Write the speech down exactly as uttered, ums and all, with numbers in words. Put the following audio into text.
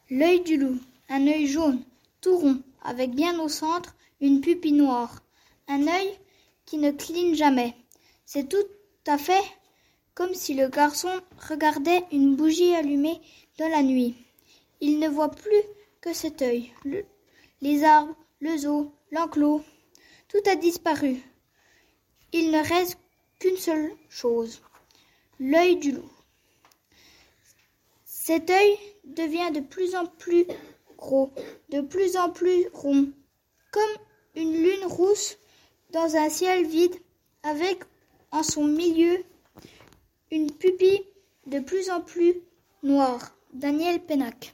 L'œil du loup, un œil jaune, tout rond, avec bien au centre une pupille noire. Un œil qui ne cligne jamais. C'est tout à fait comme si le garçon regardait une bougie allumée dans la nuit. Il ne voit plus que cet œil. Le, les arbres, le zoo, l'enclos, tout a disparu. Il ne reste qu'une seule chose, l'œil du loup. Cet œil devient de plus en plus gros, de plus en plus rond, comme une lune rousse dans un ciel vide, avec en son milieu une pupille de plus en plus noire. Daniel Pénac.